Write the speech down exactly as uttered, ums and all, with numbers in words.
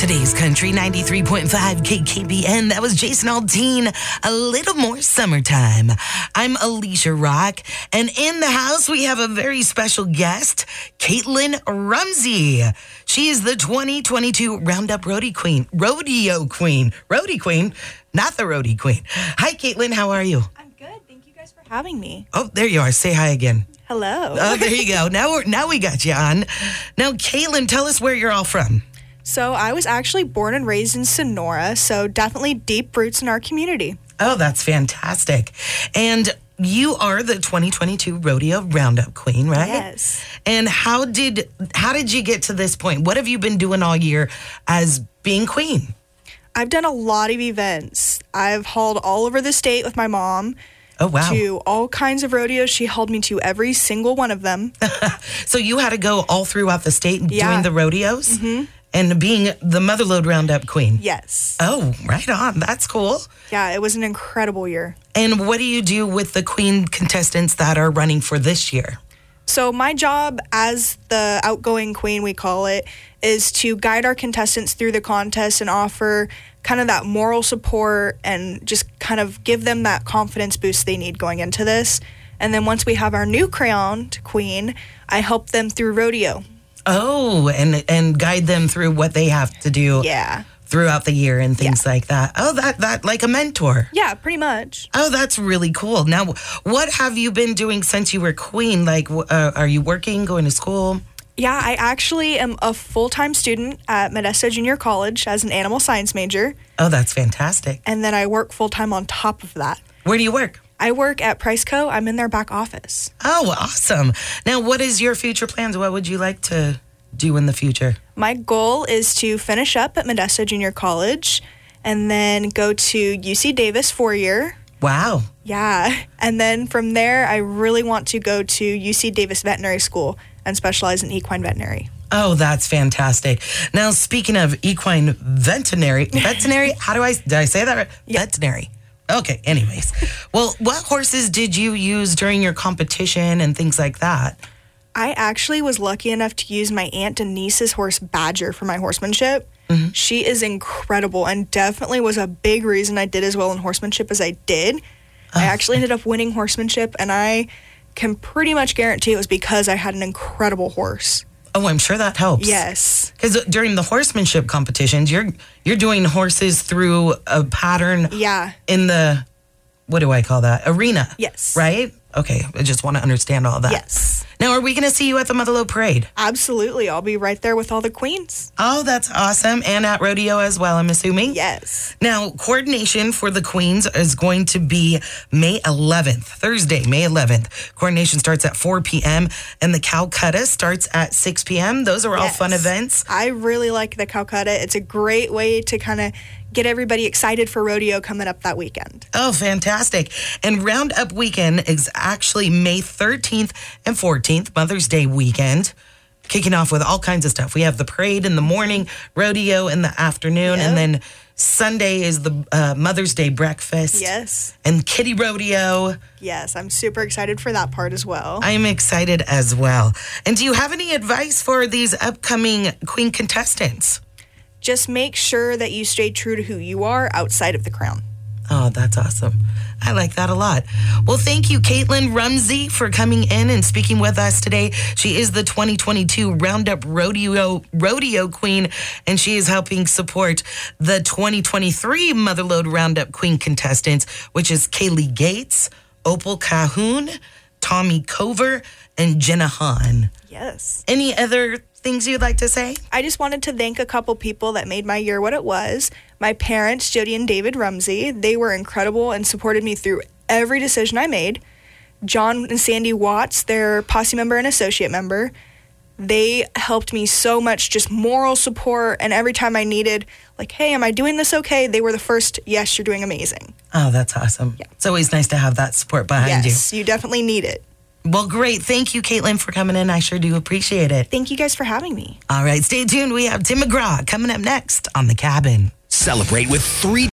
Today's Country ninety-three point five K K B N. That was Jason Aldean. A little more summertime. I'm Alicia Rock, and in the house we have a very special guest, Caitlin Rumsey. She is the twenty twenty-two Roundup Rodeo Queen. Rodeo Queen. Rodeo Queen, not the Rodeo Queen. Hi, Caitlin. How are you? I'm good. Thank you guys for having me. Oh, there you are. Say hi again. Hello. Oh, there you go. Now, we're, now we got you on. Now, Caitlin, tell us where you're all from. So I was actually born and raised in Sonora, so definitely deep roots in our community. Oh, that's fantastic. And you are the twenty twenty-two Rodeo Roundup Queen, right? Yes. And how did how did you get to this point? What have you been doing all year as being queen? I've done a lot of events. I've hauled all over the state with my mom. Oh, wow. To all kinds of rodeos. She hauled me to every single one of them. So you had to go all throughout the state Yeah. doing the rodeos? Mm-hmm. And being the Motherlode Roundup Queen? Yes. Oh, right on. That's cool. Yeah, it was an incredible year. And what do you do with the queen contestants that are running for this year? So my job as the outgoing queen, we call it, is to guide our contestants through the contest and offer kind of that moral support and just kind of give them that confidence boost they need going into this. And then once we have our new crowned queen, I help them through rodeo. Oh, and and guide them through what they have to do Yeah. throughout the year and things Yeah. like that. Oh, that, that like a mentor. Yeah, pretty much. Oh, that's really cool. Now, what have you been doing since you were queen? Like, uh, are you working, going to school? Yeah, I actually am a full-time student at Modesto Junior College as an animal science major. Oh, that's fantastic. And then I work full-time on top of that. Where do you work? I work at Priceco. I'm in their back office. Oh, awesome. Now, what is your future plans? What would you like to do in the future? My goal is to finish up at Modesto Junior College and then go to U C Davis four-year. Wow. Yeah. And then from there, I really want to go to U C Davis Veterinary School and specialize in equine veterinary. Oh, that's fantastic. Now, speaking of equine veterinary, veterinary, how do I, did I say that right? Yeah. Veterinary. Okay, anyways. Well, what horses did you use during your competition and things like that? I actually was lucky enough to use my Aunt Denise's horse Badger for my horsemanship. Mm-hmm. She is incredible and definitely was a big reason I did as well in horsemanship as I did. Oh. I actually ended up winning horsemanship, and I can pretty much guarantee it was because I had an incredible horse. Oh, I'm sure that helps. Yes. Because during the horsemanship competitions, you're you're doing horses through a pattern. Yeah. In the, what do I call that? Arena. Yes. Right? Okay, I just want to understand all that. Yes. Now, are we going to see you at the Motherlode Parade? Absolutely. I'll be right there with all the queens. Oh, that's awesome. And at rodeo as well, I'm assuming? Yes. Now, coordination for the queens is going to be May eleventh, Thursday, May eleventh. Coordination starts at four p.m. and the Calcutta starts at six p.m. Those are all Yes. fun events. I really like the Calcutta. It's a great way to kind of get everybody excited for rodeo coming up that weekend. Oh, fantastic. And Roundup Weekend is actually May thirteenth and fourteenth, Mother's Day weekend, kicking off with all kinds of stuff. We have the parade in the morning, rodeo in the afternoon, Yep. and then Sunday is the uh, Mother's Day breakfast. Yes. And Kitty Rodeo. Yes, I'm super excited for that part as well. I'm excited as well. And do you have any advice for these upcoming queen contestants? Just make sure that you stay true to who you are outside of the crown. Oh, that's awesome. I like that a lot. Well, thank you, Caitlin Rumsey, for coming in and speaking with us today. She is the twenty twenty-two Roundup Rodeo Rodeo Queen, and she is helping support the twenty twenty-three Motherlode Roundup Queen contestants, which is Kaylee Gates, Opal Cahoon, Tommy Cover, and Jenna Hahn. Yes. Any other things you'd like to say? I just wanted to thank a couple people that made my year what it was. My parents, Jody and David Rumsey, they were incredible and supported me through every decision I made. John and Sandy Watts, their posse member and associate member, they helped me so much, just moral support, and every time I needed, like, hey, am I doing this okay? They were the first, yes, you're doing amazing. Oh, that's awesome. Yeah. It's always nice to have that support behind you. Yes, you definitely need it. Well, great. Thank you, Caitlin, for coming in. I sure do appreciate it. Thank you guys for having me. All right, stay tuned. We have Tim McGraw coming up next on The Cabin. Celebrate with three